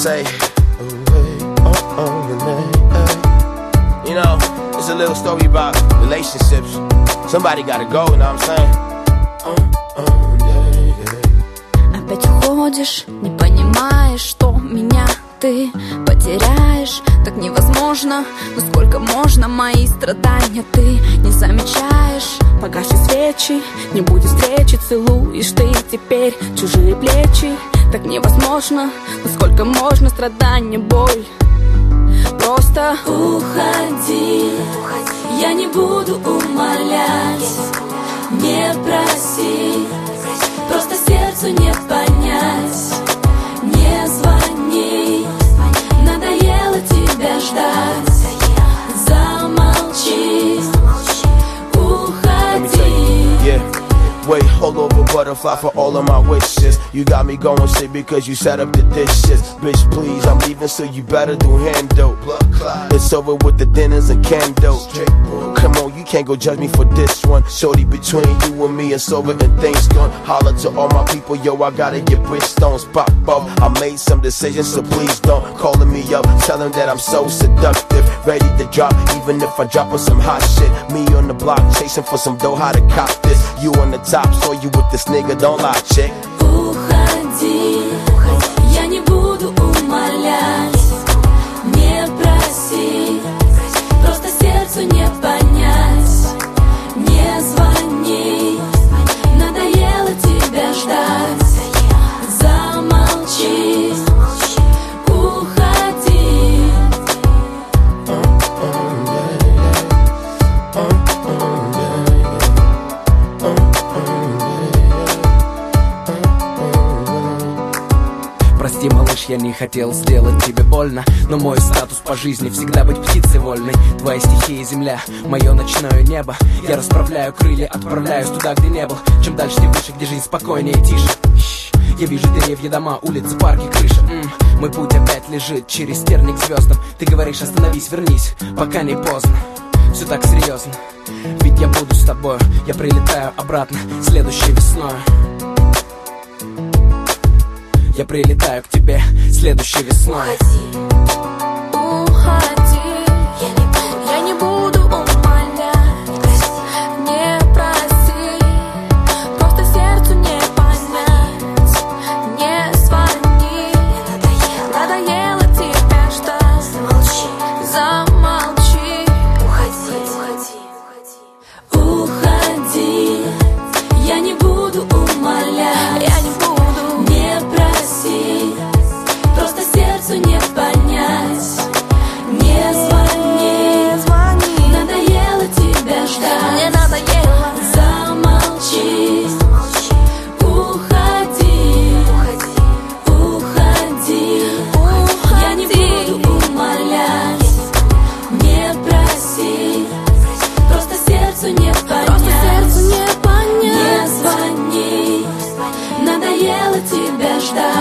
say, you know, it's a little story about relationships. Somebody gotta go, you know what I'm saying? Опять уходишь, не понимаешь, что меня ты потеряешь. Так невозможно, но сколько можно мои страдания ты не замечаешь. Погасли свечи, не будет встречи, целуешь ты теперь чужие плечи. Так невозможно, но сколько можно страдания, боль. Просто уходи, я не буду умолять, не проси, просто сердцу не понять. Не звони, надоело тебя ждать, замолчи, уходи. Wait, hold over, butterfly for all of my wishes. You got me going shit because you set up the dishes. Bitch, please, I'm leaving, so you better do handle. It's over with the dinners and candles. Come on, you can't go judge me for this one. Shorty, between you and me, it's over and things gone. Holler to all my people, yo, I gotta get Bridgestones pop off. I made some decisions, so please don't calling me up. Tell them that I'm so seductive, ready to drop, even if I drop on some hot shit. Me on the block, chasing for some dough, how to cop this. You on the top, saw you with this nigga, don't lie, chick. Уходи, я не буду умолять, не проси, просто сердцу не понять. Не звони, надоело тебя ждать, замолчи, уходи. Прости, малыш, я не хотел сделать тебе больно, но мой статус по жизни всегда быть птицей вольной. Твоя стихия земля, мое ночное небо. Я расправляю крылья, отправляюсь туда, где не был. Чем дальше, тем выше, где жизнь спокойнее, тише. Я вижу деревья, дома, улицы, парки, крыши. Мой путь опять лежит через терник к звездам. Ты говоришь, остановись, вернись, пока не поздно. Все так серьезно, ведь я буду с тобой. Я прилетаю обратно следующей весной. Я прилетаю к тебе следующей весной. Уходи, я не буду умолять, не проси, просто сердцу не понять. Не звони, надоело тебя ждать, замолчи, уходи, я не буду умолять, я не буду. Не проси, просто сердцу не понять. Не звони, надоело тебя ждать. Мне надоело. Замолчи, уходи, уходи. Я не буду умолять, не проси, просто сердцу не понять. Не звони, надоело тебя ждать.